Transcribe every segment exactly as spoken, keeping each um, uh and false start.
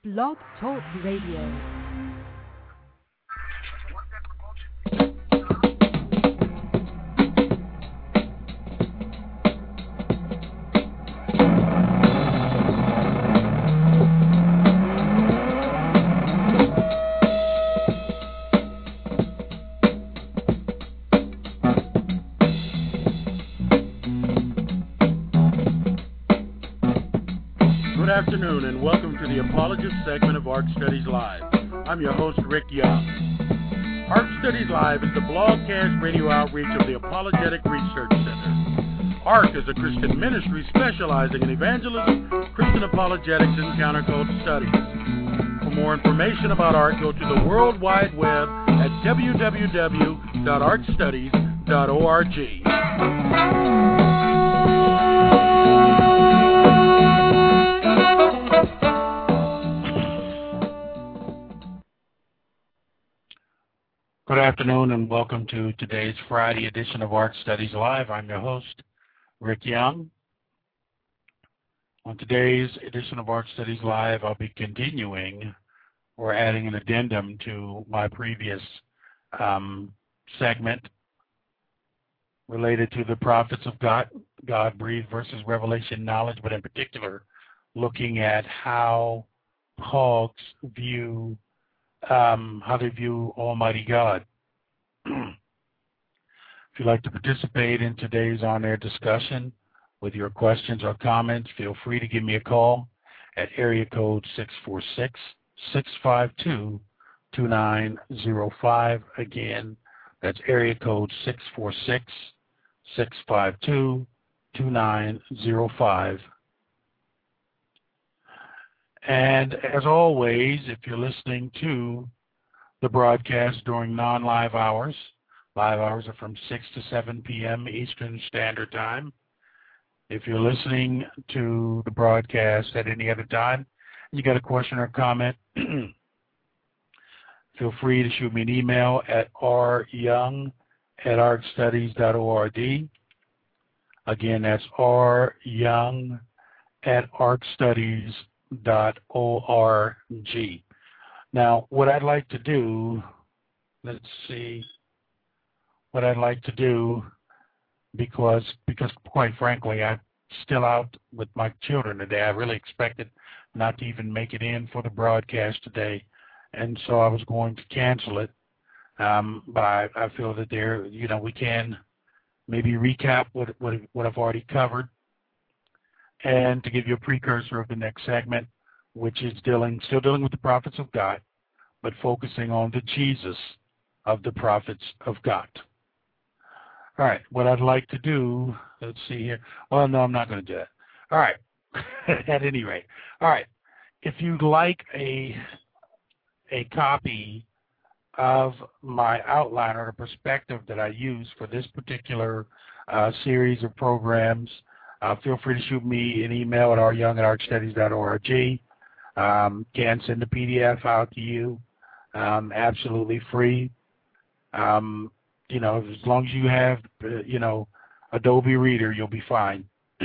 Blog Talk Radio. Good afternoon and welcome to the Apologist segment of Ark Studies Live. I'm your host, Rick Young. Ark Studies Live is the blogcast radio outreach of the Apologetic Research Center. Ark is a Christian ministry specializing in evangelism, Christian apologetics, and counterculture studies. For more information about Ark, go to the World Wide Web at w w w dot ark studies dot org. Good afternoon and welcome to today's Friday edition of Ark Studies Live. I'm your host, Rick Young. On today's edition of Ark Studies Live, I'll be continuing or adding an addendum to my previous um, segment related to the prophets of God, God-breathed versus revelation knowledge, but in particular looking at how hogs view Um, how they view Almighty God. If you'd like to participate in today's on-air discussion with your questions or comments, feel free to give me a call at area code six four six, six five two, two nine zero five. Again, that's area code six four six, six five two, two nine zero five. And as always, if you're listening to the broadcast during non-live hours, live hours are from six to seven p.m. Eastern Standard Time. If you're listening to the broadcast at any other time, you got a question or comment, feel free to shoot me an email at r young at ark studies dot org. Again, that's r young at ark studies dot org. Now, what I'd like to do, let's see, what I'd like to do, because because quite frankly, I'm still out with my children today. I really expected not to even make it in for the broadcast today, and so I was going to cancel it. Um, but I, I feel that there, you know, we can maybe recap what what, what I've already covered, and to give you a precursor of the next segment, which is dealing, still dealing with the prophets of God, but focusing on the Jesus of the prophets of God. All right, what I'd like to do, let's see here. Well, no, I'm not going to do that. All right, at any rate. All right, if you'd like a, a copy of my outline or the perspective that I use for this particular uh, series of programs, Uh, feel free to shoot me an email at r young at ark studies dot org. Um, can send a P D F out to you, um, absolutely free. Um, you know, as long as you have, uh, you know, Adobe Reader, you'll be fine.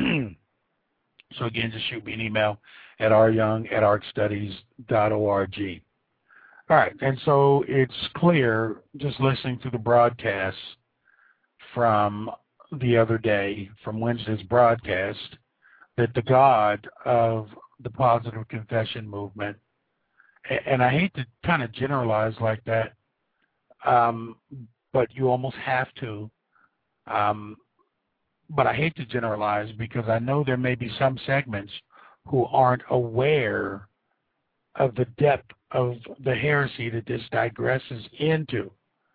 So again, just shoot me an email at r young at ark studies dot org. All right, and so it's clear, just listening to the broadcast from the other day, from Wednesday's broadcast, that the God of the Positive Confession movement, and I hate to kind of generalize like that, um, but you almost have to, um, but I hate to generalize because I know there may be some segments who aren't aware of the depth of the heresy that this digresses into.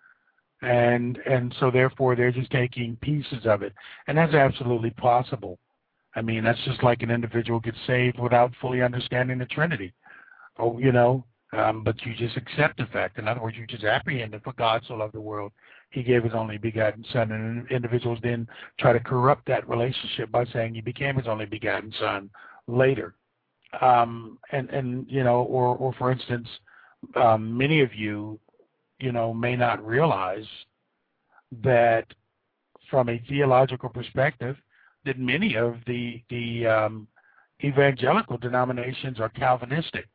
And and so therefore they're just taking pieces of it. And that's absolutely possible. I mean, that's just like an individual gets saved without fully understanding the Trinity. Oh, you know, um, but you just accept the fact. In other words, you just apprehend it. For God so loved the world, he gave his only begotten son. And individuals then try to corrupt that relationship by saying he became his only begotten son later. Um, and, and, you know, or, or for instance, um, many of you, you know, may not realize that from a theological perspective, that many of the the um, evangelical denominations are Calvinistic.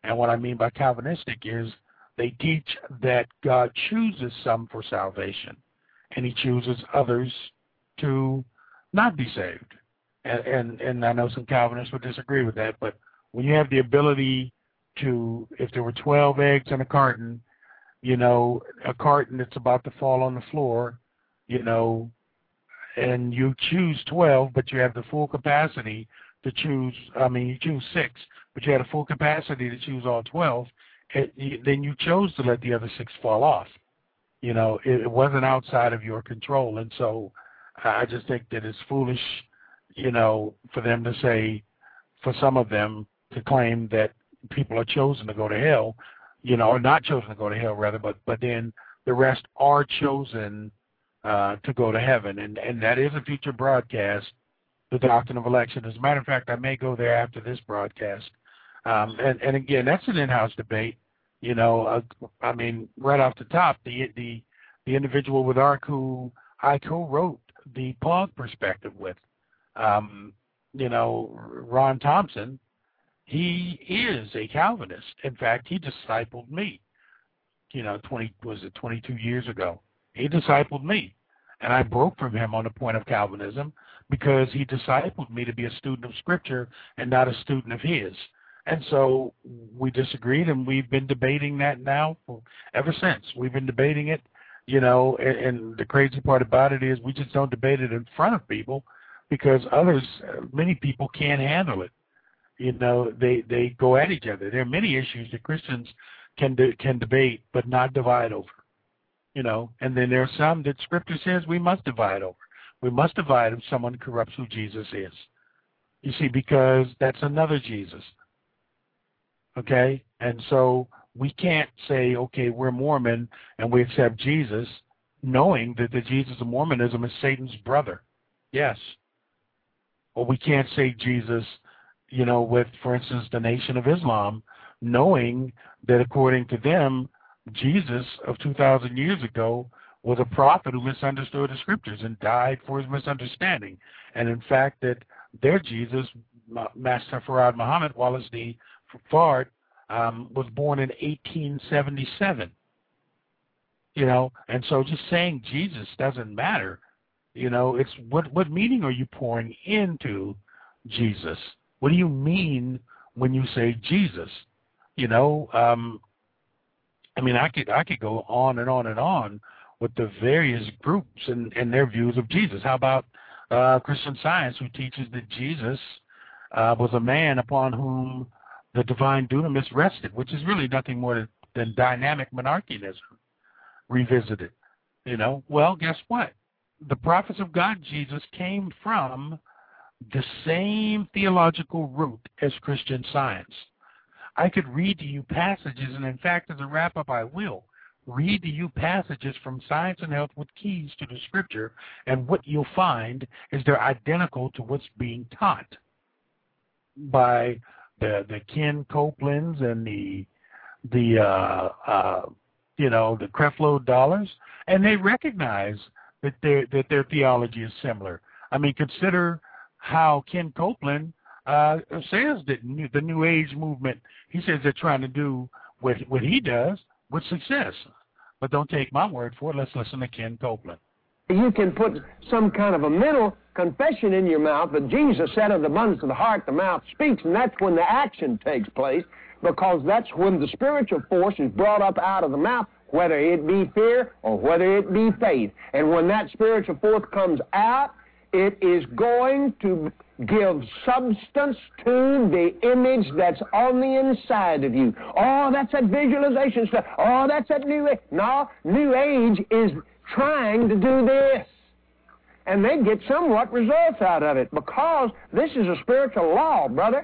And what I mean by Calvinistic is they teach that God chooses some for salvation, and he chooses others to not be saved. And, and, and I know some Calvinists would disagree with that, but when you have the ability to, if there were twelve eggs in a carton, you know, a carton that's about to fall on the floor, you know, and you choose twelve, but you have the full capacity to choose, I mean, you choose six, but you had a full capacity to choose all twelve, it, you, then you chose to let the other six fall off. You know, it, it wasn't outside of your control. And so I just think that it's foolish, you know, for them to say, for some of them to claim that people are chosen to go to hell, you know, or not chosen to go to hell, rather, but, but then the rest are chosen uh, to go to heaven. And, and that is a future broadcast, the doctrine of election. As a matter of fact, I may go there after this broadcast. Um, and, and again, that's an in-house debate. You know, uh, I mean, right off the top, the the the individual with ARC who I co-wrote the P O G perspective with, um, you know, Ron Thompson, he is a Calvinist. In fact, he discipled me. You know, twenty was it twenty-two years ago? He discipled me, and I broke from him on the point of Calvinism because he discipled me to be a student of Scripture and not a student of his. And so we disagreed, and we've been debating that now for, ever since. We've been debating it, you know, and, and the crazy part about it is we just don't debate it in front of people because others, many people can't handle it. You know, they, they go at each other. There are many issues that Christians can de- can debate but not divide over, you know, and then there are some that Scripture says we must divide over. We must divide if someone corrupts who Jesus is. You see, because that's another Jesus. Okay, and so we can't say, okay, we're Mormon and we accept Jesus, knowing that the Jesus of Mormonism is Satan's brother. Yes. Or we can't say Jesus, you know, with, for instance, the Nation of Islam, knowing that according to them, Jesus of two thousand years ago was a prophet who misunderstood the Scriptures and died for his misunderstanding. And in fact, that their Jesus, Master Farad Muhammad, Wallace D. Fard, um, was born in eighteen seventy-seven, you know, and so just saying Jesus doesn't matter, you know, it's what, what meaning are you pouring into Jesus? What do you mean when you say Jesus? You know, um, I mean, I could, I could go on and on and on with the various groups and, and their views of Jesus. How about uh, Christian Science, who teaches that Jesus uh, was a man upon whom the divine dunamis rested, which is really nothing more than, than dynamic monarchianism revisited. You know, well, guess what? The prophets of God, Jesus, came from the same theological root as Christian Science. I could read to you passages, and in fact, as a wrap-up, I will read to you passages from Science and Health with Keys to the Scripture, and what you'll find is they're identical to what's being taught by the the Ken Copelands and the the uh, uh, you know the Creflo Dollars, and they recognize that their that their theology is similar. I mean, consider how Ken Copeland uh, says that new, the New Age movement. He says they're trying to do what what he does with success, but don't take my word for it. Let's listen to Ken Copeland. You can put some kind of a mental confession in your mouth, but Jesus said of the abundance of the heart, the mouth speaks, and that's when the action takes place, because that's when the spiritual force is brought up out of the mouth, whether it be fear or whether it be faith. And when that spiritual force comes out, it is going to give substance to the image that's on the inside of you. Oh, that's that visualization stuff. Oh, that's that New Age. No, New Age is trying to do this. And they get somewhat results out of it because this is a spiritual law, brother.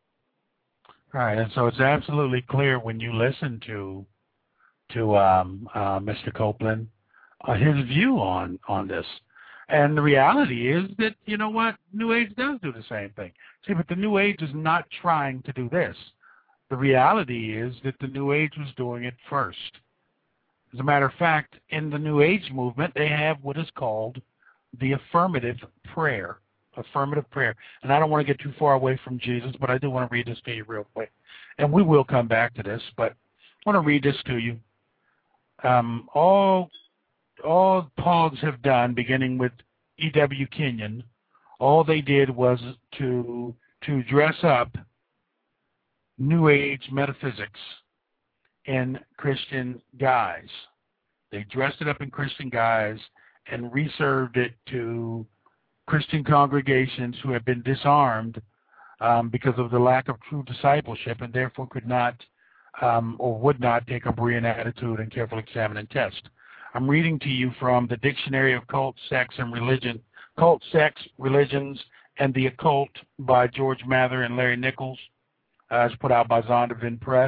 Right, and so it's absolutely clear when you listen to to um, uh, Mister Copeland, uh, his view on, on this. And the reality is that, you know what, New Age does do the same thing. See, but the New Age is not trying to do this. The reality is that the New Age was doing it first. As a matter of fact, in the New Age movement, they have what is called the affirmative prayer. affirmative prayer. And I don't want to get too far away from Jesus, but I do want to read this to you real quick. And we will come back to this, but I want to read this to you. Um, all, all Pogs have done, beginning with E W Kenyon, all they did was to to dress up New Age metaphysics in Christian guise. They dressed it up in Christian guise and reserved it to Christian congregations who have been disarmed um, because of the lack of true discipleship, and therefore could not um, or would not take a Berean attitude and carefully examine and test. I'm reading to you from the Dictionary of Cult, Sex, and Religion, Cult, Sex, Religions, and the Occult by George Mather and Larry Nichols. Uh, it's put out by Zondervan Press.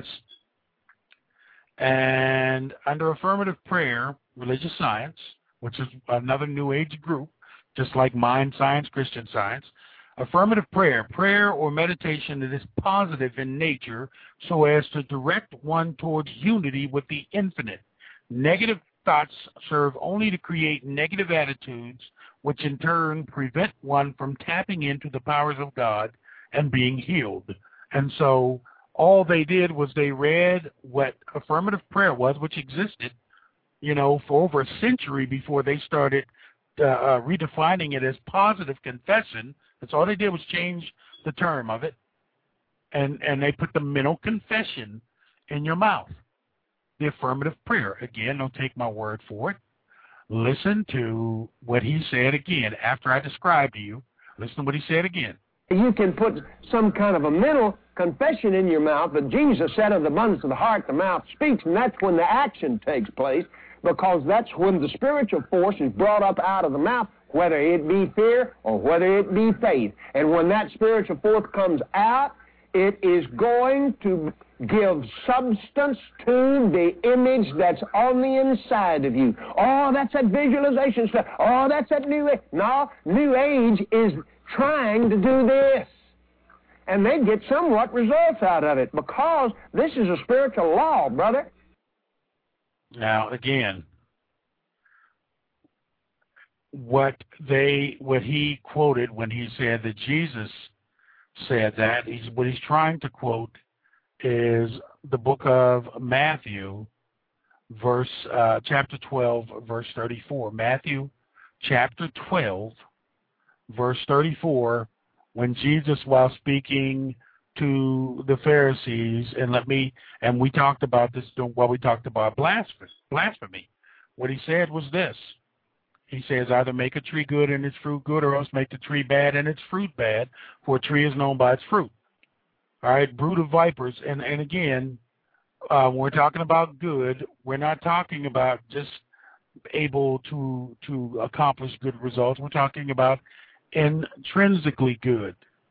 And under affirmative prayer, religious science, which is another New Age group, just like Mind Science, Christian Science, affirmative prayer, prayer or meditation that is positive in nature so as to direct one towards unity with the infinite. Negative thoughts serve only to create negative attitudes, which in turn prevent one from tapping into the powers of God and being healed. And so all they did was they read what affirmative prayer was, which existed, you know, for over a century before they started uh, uh, redefining it as positive confession. That's all they did was change the term of it, and, and they put the mental confession in your mouth. The affirmative prayer. Again, don't take my word for it. Listen to what he said again. After I described to you, listen to what he said again. You can put some kind of a mental confession in your mouth, but Jesus said of the abundance of the heart, the mouth speaks, and that's when the action takes place, because that's when the spiritual force is brought up out of the mouth, whether it be fear or whether it be faith. And when that spiritual force comes out, it is going to give substance to the image that's on the inside of you. Oh, that's that visualization stuff. Oh, that's that New Age. No, New Age is trying to do this. And they get somewhat results out of it because this is a spiritual law, brother. Now, again, what they, what he quoted when he said that Jesus said that, he's, what he's trying to quote is the book of Matthew, verse uh, chapter twelve, verse thirty-four. Matthew chapter twelve, verse thirty-four, when Jesus, while speaking to the Pharisees, and let me, and we talked about this while we talked about blasphemy, blasphemy. What he said was this. He says, either make a tree good and its fruit good, or else make the tree bad and its fruit bad, for a tree is known by its fruit. All right, brood of vipers. And, and again, uh, when we're talking about good, we're not talking about just able to, to accomplish good results. We're talking about intrinsically good.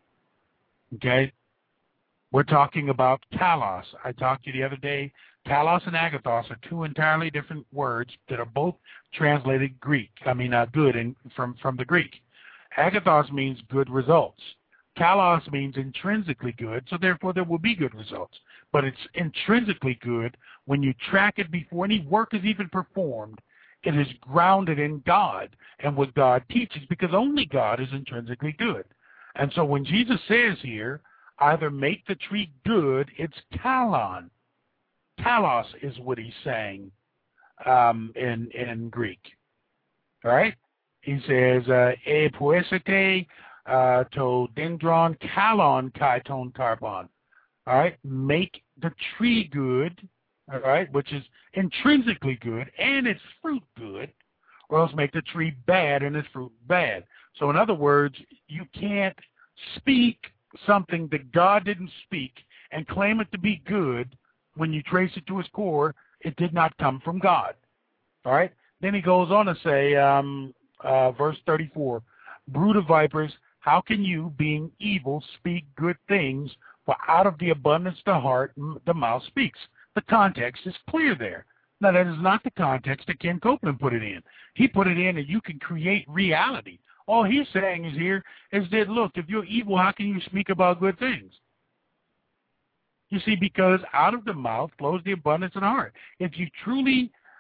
Okay? We're talking about kalos. I talked to you the other day. Kalos and agathos are two entirely different words that are both translated Greek. I mean, uh, good in, from, from the Greek. Agathos means good results. Kalos means intrinsically good, so therefore there will be good results. But it's intrinsically good when you track it before any work is even performed. It is grounded in God and what God teaches, because only God is intrinsically good. And so when Jesus says here, either make the tree good, it's kalon. Kalos is what he's saying um, in in Greek. All right? He says, e poesete to dendron kalon kaiton carbon. All right? Make the tree good, all right, which is intrinsically good, and its fruit good, or else make the tree bad and its fruit bad. So in other words, you can't speak something that God didn't speak and claim it to be good. When you trace it to its core, it did not come from God. All right? Then he goes on to say, um, uh, verse thirty-four, brood of vipers, how can you, being evil, speak good things? For out of the abundance of the heart, the mouth speaks. The context is clear there. Now, that is not the context that Ken Copeland put it in. He put it in that you can create reality. All he's saying is here is that, look, if you're evil, how can you speak about good things? You see, because out of the mouth flows the abundance of the heart. If you truly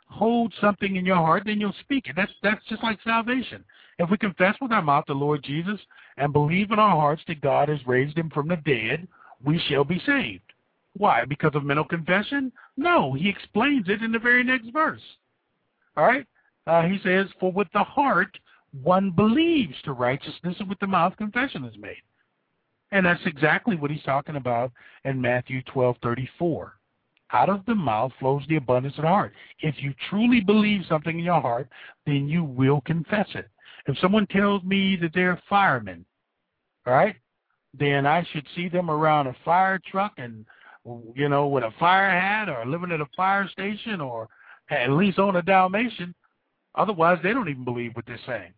hold something in your heart, then you'll speak it. That's that's just like salvation. If we confess with our mouth the Lord Jesus and believe in our hearts that God has raised him from the dead, we shall be saved. Why? Because of mental confession? No, he explains it in the very next verse. All right? Uh, he says, for with the heart one believes to righteousness, and with the mouth confession is made. And that's exactly what he's talking about in Matthew twelve thirty-four. Out of the mouth flows the abundance of the heart. If you truly believe something in your heart, then you will confess it. If someone tells me that they're a fireman, all right, then I should see them around a fire truck and, you know, with a fire hat or living at a fire station or at least on a Dalmatian. Otherwise, they don't even believe what they're saying.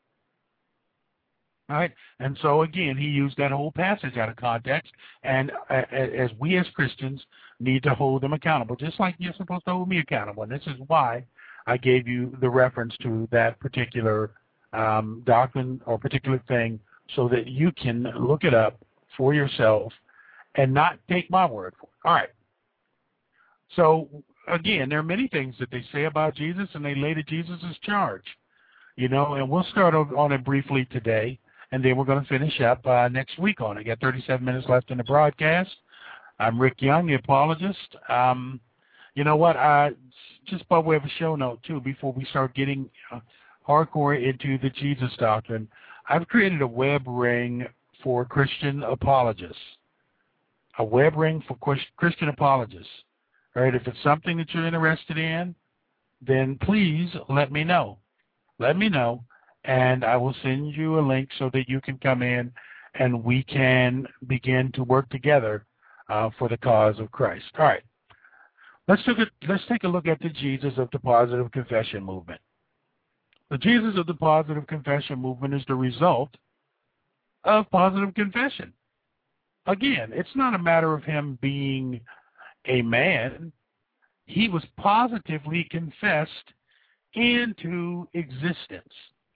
All right, and so again, he used that whole passage out of context, and uh, as we as Christians need to hold them accountable, just like you're supposed to hold me accountable. And this is why I gave you the reference to that particular um, doctrine or particular thing, so that you can look it up for yourself and not take my word for it. All right. So again, there are many things that they say about Jesus, and they lay to Jesus' charge, you know, and we'll start on it briefly today. And then we're going to finish up uh, next week on it. I got thirty-seven minutes left in the broadcast. I'm Rick Young, the apologist. Um, you know what? I, just by way of a show note, too, before we start getting uh, hardcore into the Jesus doctrine, I've created a web ring for Christian apologists. A web ring for Christian apologists. All right, if it's something that you're interested in, then please let me know. Let me know. And I will send you a link so that you can come in and we can begin to work together uh, for the cause of Christ. All right. Let's, look at, let's take a look at the Jesus of the Positive Confession movement. The Jesus of the Positive Confession movement is the result of positive confession. Again, it's not a matter of him being a man. He was positively confessed into existence.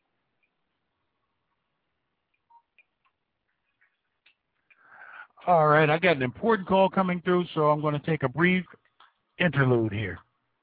All right, I got an important call coming through, so I'm going to take a brief interlude here.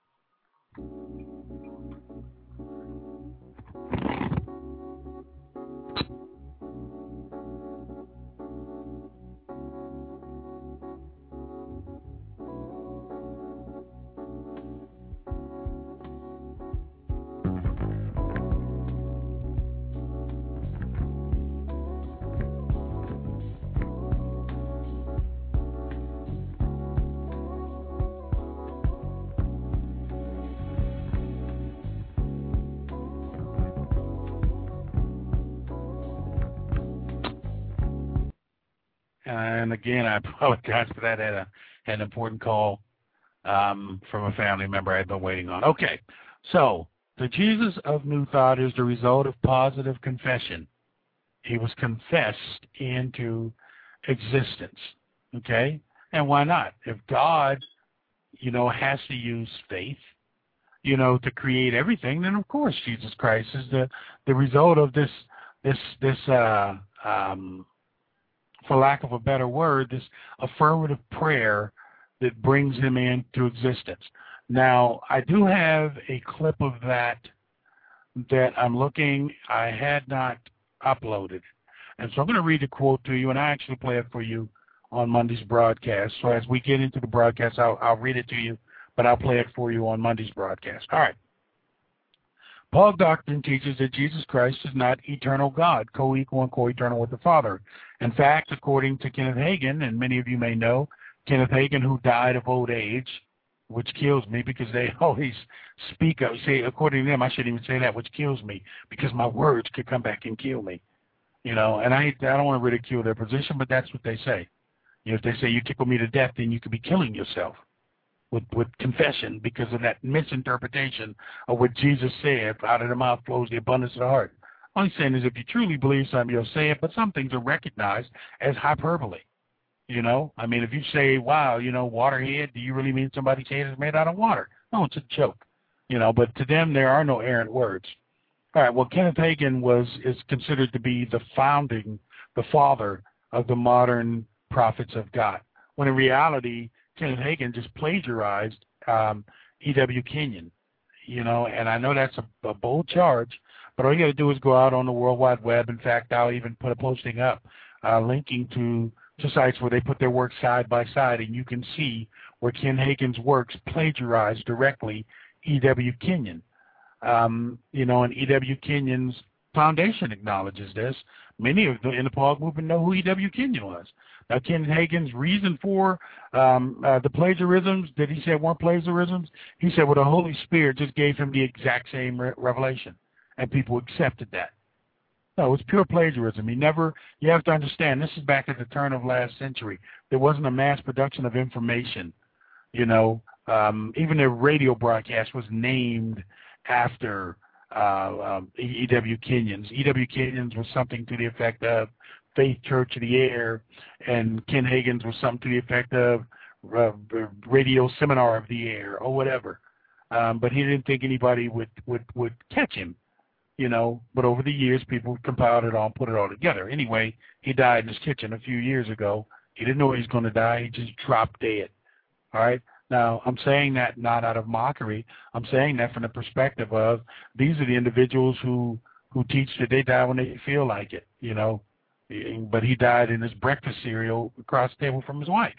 And again, I apologize for that. I had, a, had an important call um, from a family member I've been waiting on. Okay, so the Jesus of New Thought is the result of positive confession. He was confessed into existence, okay? And why not? If God, you know, has to use faith, you know, to create everything, then of course Jesus Christ is the, the result of this, this, this, uh, um, for lack of a better word, this affirmative prayer that brings him into existence. Now, I do have a clip of that that I'm looking, I had not uploaded. And so I'm going to read the quote to you, and I actually play it for you on Monday's broadcast. So as we get into the broadcast, I'll, I'll read it to you, but I'll play it for you on Monday's broadcast. All right. Paul doctrine teaches that Jesus Christ is not eternal God, co-equal and co-eternal with the Father. In fact, according to Kenneth Hagin, and many of you may know, Kenneth Hagin, who died of old age, which kills me because they always speak up, say, according to them, I shouldn't even say that, which kills me because my words could come back and kill me. You know, and I, I don't want to ridicule their position, but that's what they say. You know, if they say you tickle me to death, then you could be killing yourself. With, with confession because of that misinterpretation of what Jesus said, out of the mouth flows the abundance of the heart. All he's saying is if you truly believe something, you'll say it, but some things are recognized as hyperbole. You know, I mean, if you say, wow, you know, waterhead, do you really mean somebody's head is made out of water? No, it's a joke. You know, but to them, there are no errant words. All right, well, Kenneth Hagin was, is considered to be the founding, the father of the modern prophets of God, when in reality, Kenneth Hagin just plagiarized um, E W Kenyon. you know, and I know that's a, a bold charge, but all you got to do is go out on the World Wide Web. In fact, I'll even put a posting up uh, linking to, to sites where they put their work side by side, and you can see where Ken Hagin's works plagiarize directly E W. Kenyon. Um, you know, and E W. Kenyon's foundation acknowledges this. Many of the in the Paul movement know who E W. Kenyon was. Now, Ken Hagin's reason for um, uh, the plagiarisms that he said weren't plagiarisms, he said, well, the Holy Spirit just gave him the exact same re revelation, and people accepted that. No, it's pure plagiarism. He never, you have to understand, this is back at the turn of last century. There wasn't a mass production of information. You know, um, even the radio broadcast was named after uh, um, E W. Kenyon's. E W. Kenyon's was something to the effect of Faith Church of the Air, and Ken Hagin's was something to the effect of uh, Radio Seminar of the Air or whatever. Um, but he didn't think anybody would, would, would catch him, you know. But over the years, people compiled it all and put it all together. Anyway, he died in his kitchen a few years ago. He didn't know he was going to die. He just dropped dead. All right. Now, I'm saying that not out of mockery. I'm saying that from the perspective of these are the individuals who, who teach that they die when they feel like it, you know. But he died in his breakfast cereal across the table from his wife.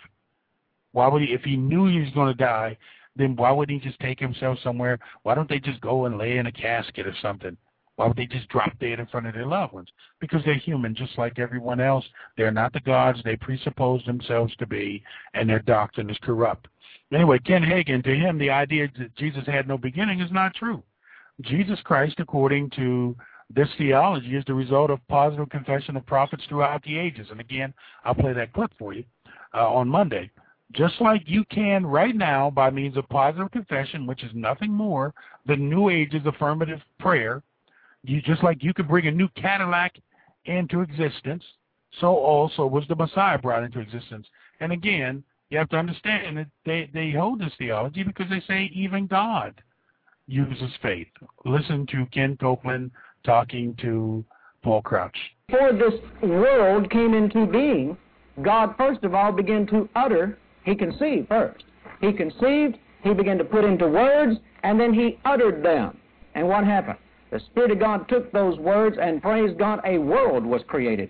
Why would he, if he knew he was going to die, then why wouldn't he just take himself somewhere? Why don't they just go and lay in a casket or something? Why would they just drop dead in front of their loved ones? Because they're human just like everyone else. They're not the gods they presuppose themselves to be, and their doctrine is corrupt. Anyway, Ken Hagin, to him, the idea that Jesus had no beginning is not true. Jesus Christ, according to this theology, is the result of positive confession of prophets throughout the ages. And again, I'll play that clip for you uh, on Monday. Just like you can right now by means of positive confession, which is nothing more than New Age's affirmative prayer, you just like you could bring a new Cadillac into existence, so also was the Messiah brought into existence. And again, you have to understand that they, they hold this theology because they say even God uses faith. Listen to Ken Copeland talking to Paul Crouch. Before this world came into being, God first of all began to utter. He conceived first. He conceived, he began to put into words, and then he uttered them. And what happened? The Spirit of God took those words, and praise God, a world was created.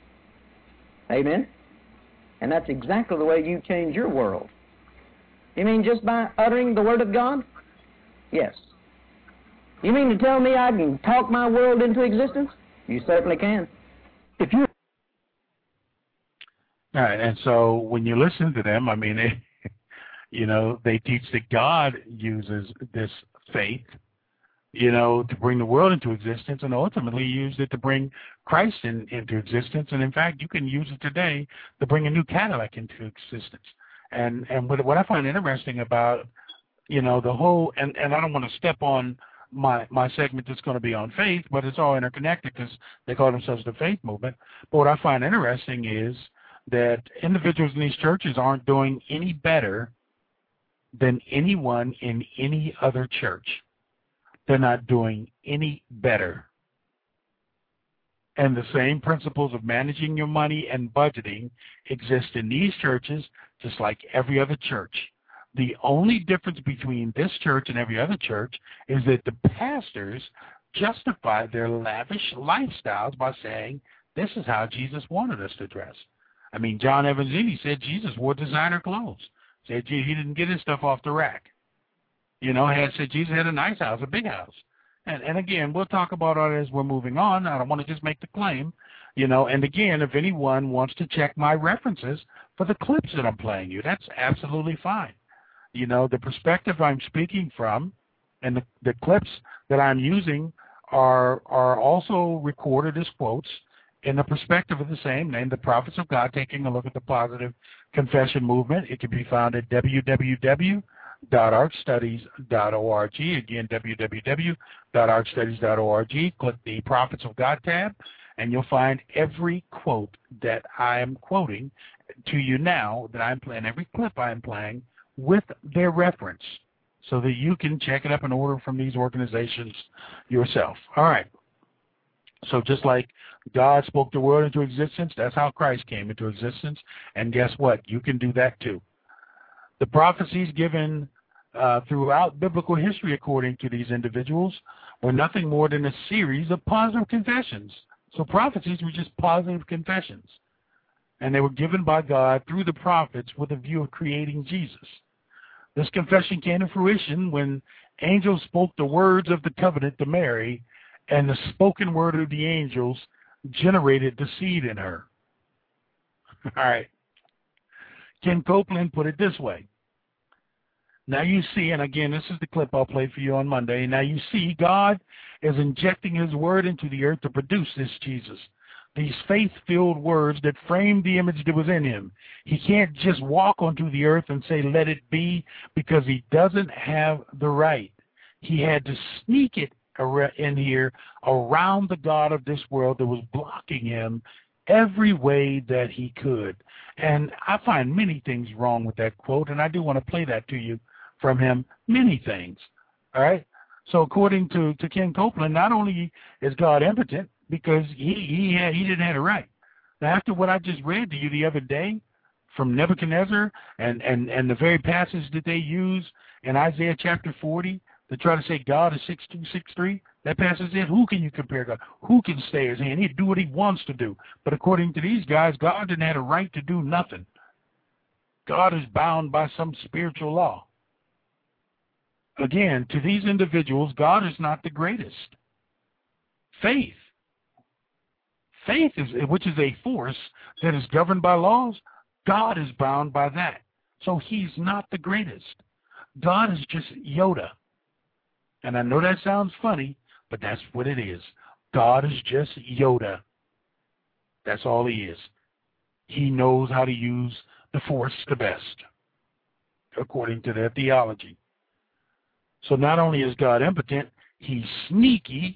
Amen? And that's exactly the way you change your world. You mean just by uttering the Word of God? Yes. You mean to tell me I can talk my world into existence? You certainly can. If you... All right, and so when you listen to them, I mean, they, you know, they teach that God uses this faith, you know, to bring the world into existence, and ultimately used it to bring Christ in, into existence. And in fact, you can use it today to bring a new Cadillac into existence. And and what, what I find interesting about, you know, the whole, and, and I don't want to step on my my segment that's going to be on faith, but it's all interconnected because they call themselves the faith movement. But what I find interesting is that individuals in these churches aren't doing any better than anyone in any other church. They're not doing any better. And the same principles of managing your money and budgeting exist in these churches just like every other church. The only difference between this church and every other church is that the pastors justify their lavish lifestyles by saying, this is how Jesus wanted us to dress. I mean, John Evans-Eady said Jesus wore designer clothes. Said he didn't get his stuff off the rack. You know, had said Jesus had a nice house, a big house. And, and again, we'll talk about it as we're moving on. I don't want to just make the claim, you know. And again, if anyone wants to check my references for the clips that I'm playing you, that's absolutely fine. You know, the perspective I'm speaking from and the, the clips that I'm using are are also recorded as quotes in the perspective of the same name, the Prophets of God, taking a look at the positive confession movement. It can be found at w w w dot ark studies dot org. Again, w w w dot ark studies dot org. Click the Prophets of God tab, and you'll find every quote that I am quoting to you now that I'm playing, every clip I'm playing, with their reference, so that you can check it up and order from these organizations yourself. All right. So just like God spoke the world into existence, that's how Christ came into existence. And guess what? You can do that too. The prophecies given uh, throughout biblical history, according to these individuals, were nothing more than a series of positive confessions. So prophecies were just positive confessions. And they were given by God through the prophets with a view of creating Jesus. This confession came to fruition when angels spoke the words of the covenant to Mary, and the spoken word of the angels generated the seed in her. All right. Ken Copeland put it this way. Now you see, and again, this is the clip I'll play for you on Monday. Now you see, God is injecting his word into the earth to produce this Jesus. These faith-filled words that framed the image that was in him. He can't just walk onto the earth and say, let it be, because he doesn't have the right. He had to sneak it in here around the God of this world that was blocking him every way that he could. And I find many things wrong with that quote, and I do want to play that to you from him, many things. All right? So according to, to Ken Copeland, not only is God impotent, because he he, had, he didn't have it right. Now, after what I just read to you the other day from Nebuchadnezzar and, and, and the very passage that they use in Isaiah chapter forty to try to say God is six two, six three, that passage said, who can you compare God? Who can stay his hand? He'd do what he wants to do. But according to these guys, God didn't have a right to do nothing. God is bound by some spiritual law. Again, to these individuals, God is not the greatest. Faith. Faith, is, which is a force that is governed by laws, God is bound by that. So he's not the greatest. God is just Yoda. And I know that sounds funny, but that's what it is. God is just Yoda. That's all he is. He knows how to use the force the best, according to their theology. So not only is God impotent, he's sneaky.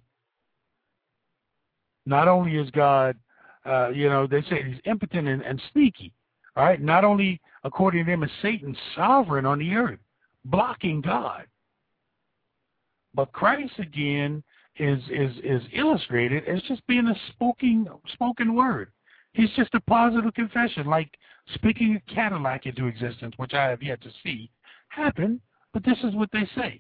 Not only is God, uh, you know, they say he's impotent and, and sneaky. All right. Not only, according to them, is Satan sovereign on the earth, blocking God. But Christ, again, is is is illustrated as just being a spoken, spoken word. He's just a positive confession, like speaking a Cadillac into existence, which I have yet to see happen, but this is what they say.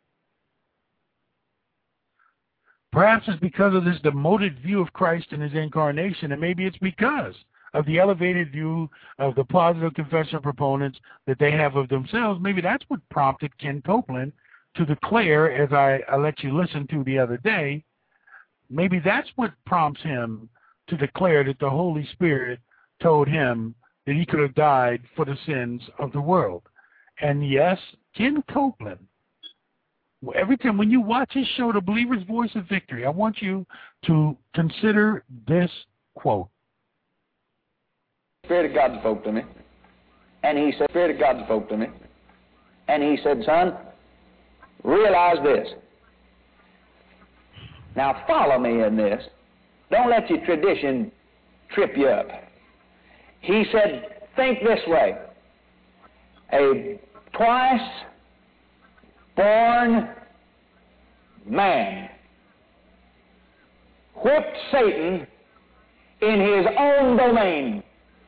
Perhaps it's because of this demoted view of Christ and his incarnation, and maybe it's because of the elevated view of the positive confession proponents that they have of themselves. Maybe that's what prompted Ken Copeland to declare, as I, I let you listen to the other day, maybe that's what prompts him to declare that the Holy Spirit told him that he could have died for the sins of the world. And yes, Ken Copeland, every time when you watch his show, The Believer's Voice of Victory, I want you to consider this quote. Spirit of God spoke to me, and he said, Spirit of God spoke to me, and he said, son, realize this. Now follow me in this. Don't let your tradition trip you up. He said, think this way. A twice born man whipped Satan in his own domain.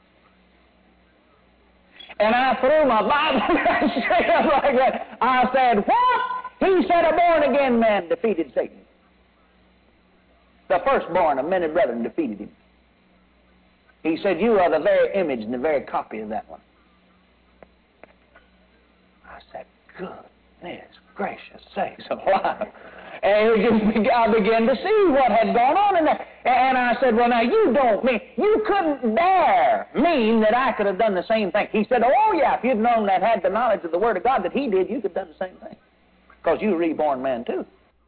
And I threw my Bible straight up like that. I said, what? He said a born-again man defeated Satan. The firstborn of many brethren defeated him. He said, you are the very image and the very copy of that one. I said, goodness gracious sakes alive. And I began to see what had gone on in there. And I said, well, now, you don't mean, you couldn't dare mean that I could have done the same thing. He said, oh, yeah, if you'd known that, had the knowledge of the Word of God that he did, you could have done the same thing. Because you're a reborn man, too.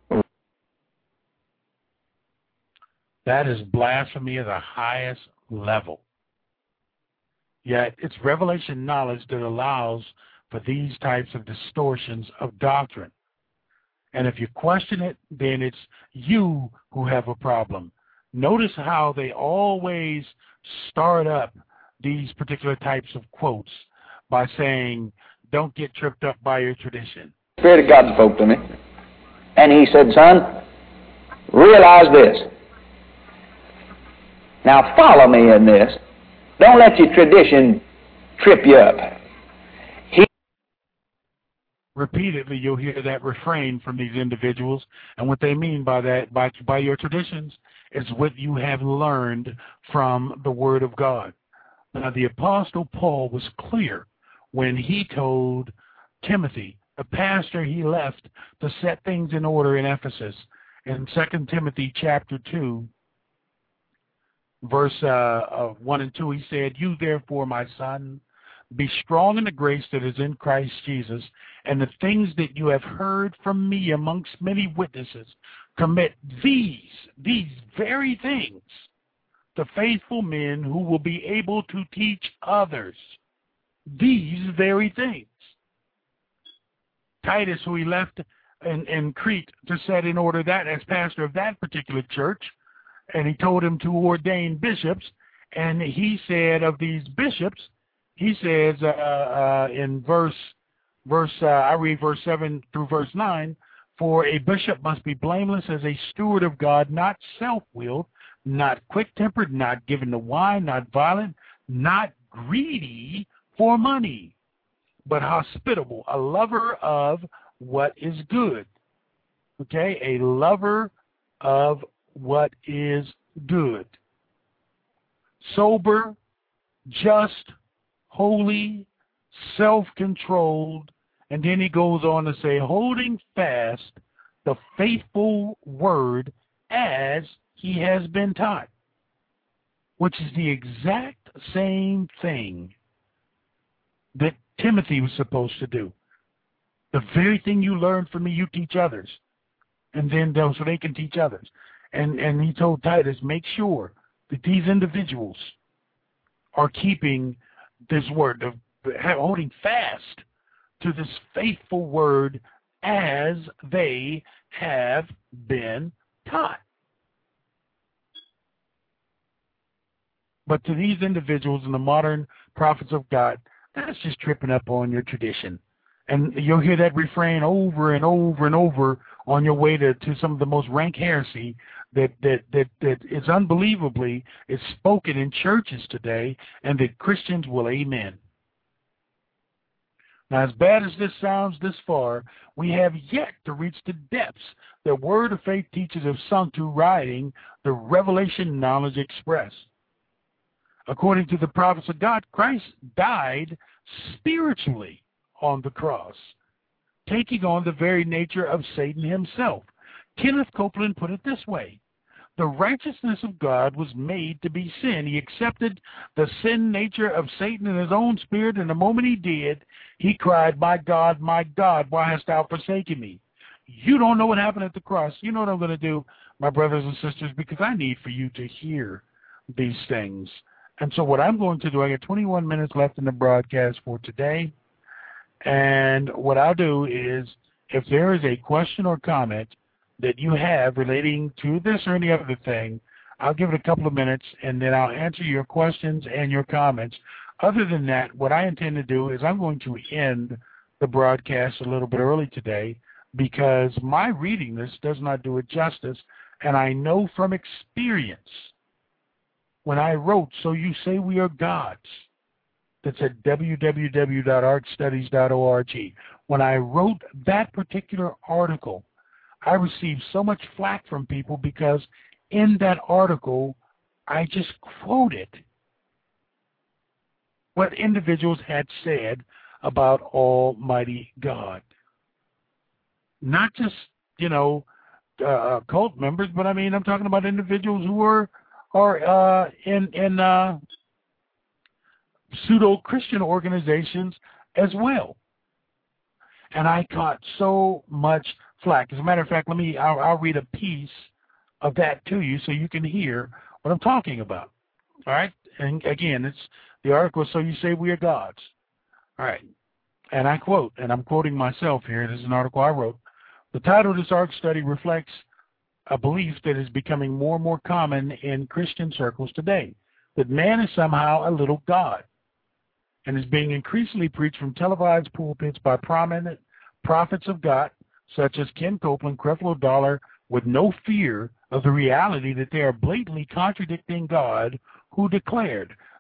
That is blasphemy at the highest level. Yet it's revelation knowledge that allows for these types of distortions of doctrine. And if you question it, then it's you who have a problem. Notice how they always start up these particular types of quotes by saying, don't get tripped up by your tradition. The Spirit of God spoke to me, and he said, son, realize this. Now follow me in this. Don't let your tradition trip you up. repeatedly you'll hear that refrain from these individuals, and what they mean by that, by, by your traditions, is what you have learned from the Word of God. Now, the Apostle Paul was clear when he told Timothy, the pastor he left, to set things in order in Ephesus. In Second Timothy chapter two, verse uh, uh, one and two, he said, "You therefore, my son, be strong in the grace that is in Christ Jesus, and the things that you have heard from me amongst many witnesses, commit these, these very things to faithful men who will be able to teach others these very things." Titus, who he left in, in Crete to set in order that as pastor of that particular church, and he told him to ordain bishops, and he said of these bishops, he says uh, uh, in verse, verse uh, I read verse seven through verse nine, "For a bishop must be blameless as a steward of God, not self-willed, not quick-tempered, not given to wine, not violent, not greedy for money, but hospitable, a lover of what is good." Okay, a lover of what is good. Sober, just, holy, self-controlled, and then he goes on to say, holding fast the faithful word as he has been taught, which is the exact same thing that Timothy was supposed to do. The very thing you learned from me, you teach others, and then so they can teach others. And and he told Titus, make sure that these individuals are keeping this word, of holding fast to this faithful word as they have been taught. But to these individuals and the modern prophets of God, that's just tripping up on your tradition. And you'll hear that refrain over and over and over on your way to, to some of the most rank heresy that, that, that, that is unbelievably is spoken in churches today, and that Christians will amen. Now, as bad as this sounds this far, we have yet to reach the depths that Word of Faith teachers have sunk to writing the revelation knowledge express. According to the prophets of God, Christ died spiritually on the cross, taking on the very nature of Satan himself. Kenneth Copeland put it this way: the righteousness of God was made to be sin. He accepted the sin nature of Satan in his own spirit, and the moment he did, he cried, "My God, my God, why hast thou forsaken me?" You don't know what happened at the cross. You know what I'm going to do, my brothers and sisters, because I need for you to hear these things. And so what I'm going to do, I got twenty-one minutes left in the broadcast for today. And what I'll do is, if there is a question or comment that you have relating to this or any other thing, I'll give it a couple of minutes, and then I'll answer your questions and your comments. Other than that, what I intend to do is I'm going to end the broadcast a little bit early today, because my reading this does not do it justice, and I know from experience when I wrote So You Say We Are Gods, that's at w w w dot ark studies dot org. When I wrote that particular article, I received so much flack from people because in that article, I just quoted what individuals had said about Almighty God. Not just, you know, uh, cult members, but I mean, I'm talking about individuals who are, are uh, in, in uh, pseudo-Christian organizations as well. And I caught so much flack. As a matter of fact, let me, I'll, I'll read a piece of that to you so you can hear what I'm talking about. All right? And again, it's the article, So You Say We Are Gods. All right. And I quote, and I'm quoting myself here. This is an article I wrote. The title of this ARC study reflects a belief that is becoming more and more common in Christian circles today, that man is somehow a little God, and is being increasingly preached from televised pulpits by prominent prophets of God, such as Ken Copeland, Creflo Dollar, with no fear of the reality that they are blatantly contradicting God, who declared,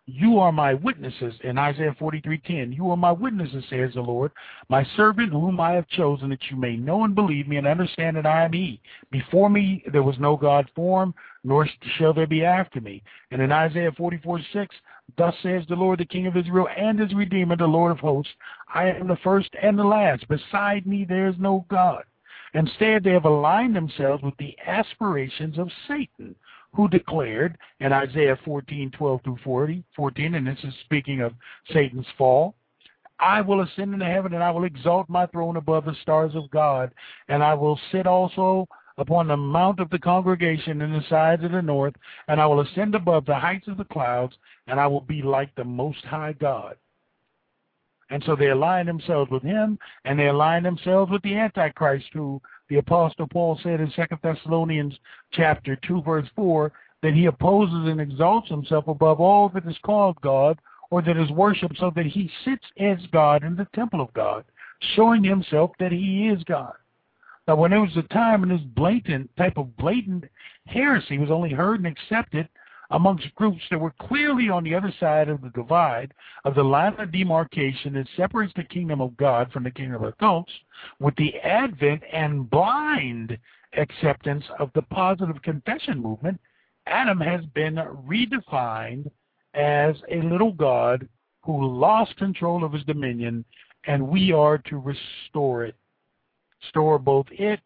You are my witnesses, in Isaiah forty-three ten. You are my witnesses, says the Lord, my servant whom I have chosen, that you may know and believe me and understand that I am he. Before me there was no God formed, nor shall there be after me. And in Isaiah forty-four six, thus says the Lord, the King of Israel and his Redeemer, the Lord of hosts, I am the first and the last. Beside me there is no God. Instead, they have aligned themselves with the aspirations of Satan, who declared in Isaiah fourteen twelve through fourteen, and this is speaking of Satan's fall, I will ascend into heaven, and I will exalt my throne above the stars of God, and I will sit also upon the mount of the congregation in the sides of the north, and I will ascend above the heights of the clouds, and I will be like the Most High God. And so they align themselves with him, and they align themselves with the Antichrist, who the Apostle Paul said in Second Thessalonians chapter two, verse four, that he opposes and exalts himself above all that is called God or that is worshipped, so that he sits as God in the temple of God, showing himself that he is God. Now, when there was a time when this blatant type of blatant heresy was only heard and accepted amongst groups that were clearly on the other side of the divide of the line of demarcation that separates the kingdom of God from the kingdom of cults, with the advent and blind acceptance of the positive confession movement, Adam has been redefined as a little God who lost control of his dominion, and we are to restore it, restore both it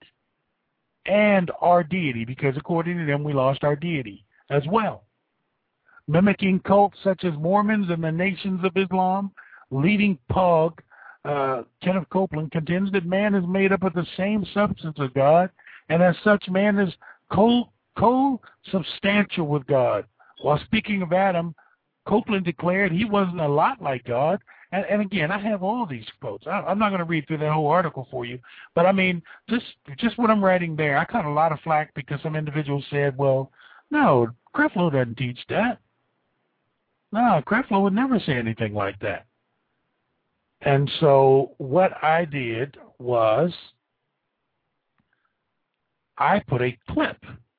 and our deity, because according to them we lost our deity as well. Mimicking cults such as Mormons and the Nations of Islam, leading P O G, uh, Kenneth Copeland, contends that man is made up of the same substance as God, and as such man is co- co-substantial with God. While speaking of Adam, Copeland declared he wasn't a lot like God. And, and again, I have all these quotes. I, I'm not going to read through that whole article for you, but I mean, just just what I'm writing there, I caught a lot of flack because some individuals said, well, no, Creflo doesn't teach that. No, Creflo would never say anything like that. And so what I did was I put a clip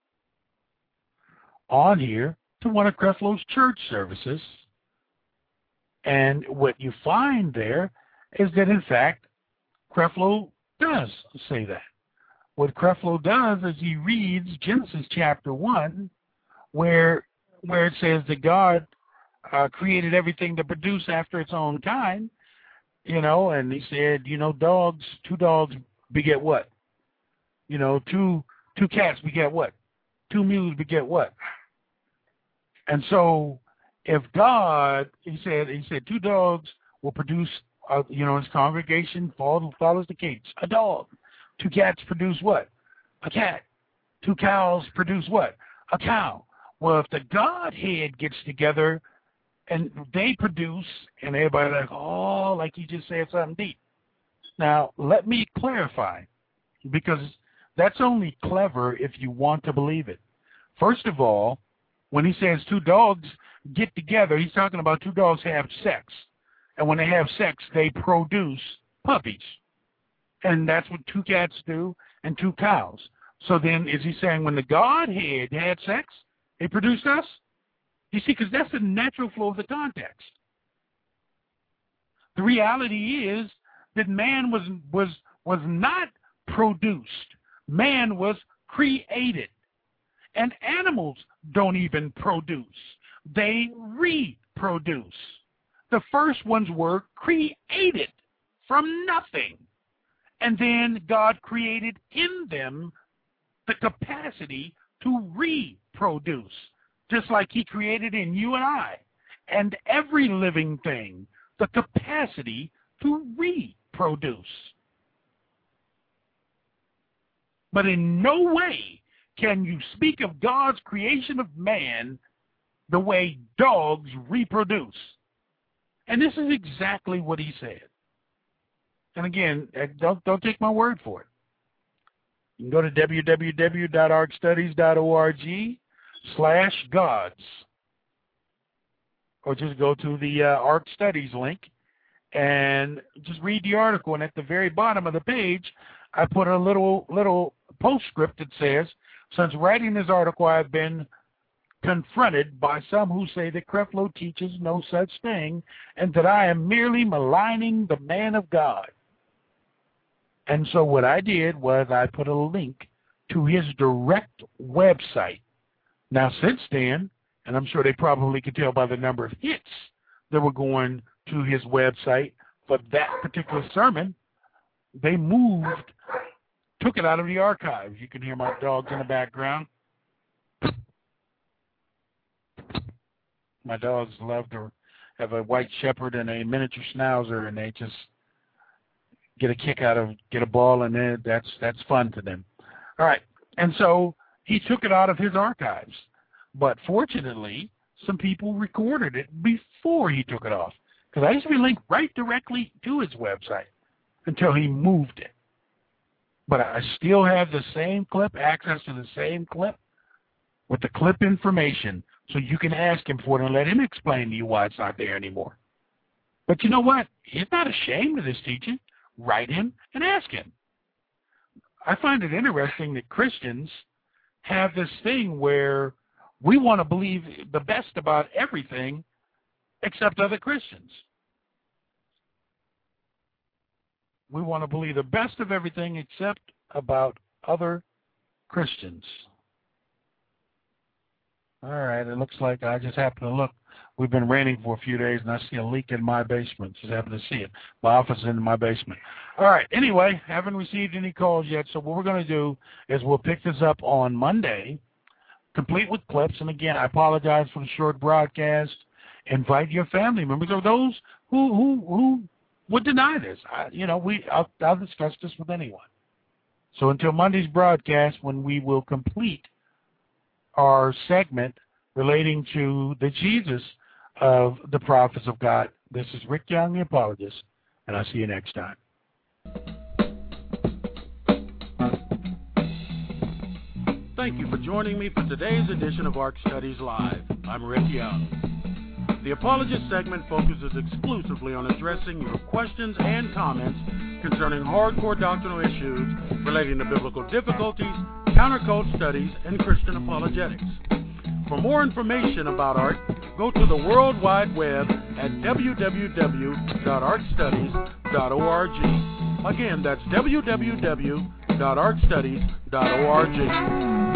on here to one of Creflo's church services. And what you find there is that, in fact, Creflo does say that. What Creflo does is he reads Genesis chapter one, where where it says that God uh, created everything to produce after its own kind, you know, and he said, you know, dogs, two dogs beget what? You know, two two cats beget what? Two mules beget what? And so if God, he said, he said two dogs will produce, uh, you know, his congregation follows, follows the case. A dog. Two cats produce what? A cat. Two cows produce what? A cow. Well, if the Godhead gets together and they produce, and everybody's like, oh, like you just said something deep. Now, let me clarify, because that's only clever if you want to believe it. First of all, when he says two dogs get together, he's talking about two dogs have sex. And when they have sex, they produce puppies. And that's what two cats do and two cows. So then is he saying when the Godhead had sex, they produced us? You see, because that's the natural flow of the context. The reality is that man was was was not produced. Man was created. And animals don't even produce. They reproduce. The first ones were created from nothing. And then God created in them the capacity to reproduce, just like he created in you and I and every living thing the capacity to reproduce. But in no way can you speak of God's creation of man the way dogs reproduce. And this is exactly what he said. And again, don't, don't take my word for it. You can go to w w w dot ark studies dot org slash gods. Or just go to the uh, Ark Studies link and just read the article. And at the very bottom of the page, I put a little little postscript that says, since writing this article, I've been confronted by some who say that Creflo teaches no such thing and that I am merely maligning the man of God. And so what I did was I put a link to his direct website. Now, since then, and I'm sure they probably could tell by the number of hits that were going to his website for that particular sermon, they moved, took it out of the archives. You can hear my dogs in the background. My dogs love to have a white shepherd and a miniature schnauzer, and they just get a kick out of, get a ball, and then that's that's fun to them. All right, and so he took it out of his archives. But fortunately, some people recorded it before he took it off, because I used to be linked right directly to his website until he moved it. But I still have the same clip, access to the same clip, with the clip information, so you can ask him for it and let him explain to you why it's not there anymore. But you know what? He's not ashamed of this teaching. Write him and ask him. I find it interesting that Christians have this thing where we want to believe the best about everything except other Christians. We want to believe the best of everything except about other Christians. All right, it looks like I just happened to look. We've been raining for a few days, and I see a leak in my basement. Just happened to see it. My office is in my basement. All right, anyway, haven't received any calls yet, so what we're going to do is we'll pick this up on Monday, complete with clips. And, again, I apologize for the short broadcast. Invite your family members or those who who, who would deny this. I, you know, we I'll, I'll discuss this with anyone. So until Monday's broadcast, when we will complete our segment relating to the Jesus of the prophets of God. This is Rick Young, the apologist, and I'll see you next time. Thank you for joining me for today's edition of Ark Studies Live. I'm Rick Young. The Apologist segment focuses exclusively on addressing your questions and comments concerning hardcore doctrinal issues relating to biblical difficulties, counter-cult studies, and Christian apologetics. For more information about Ark, go to the World Wide Web at w w w dot ark studies dot org. Again, that's w w w dot ark studies dot org.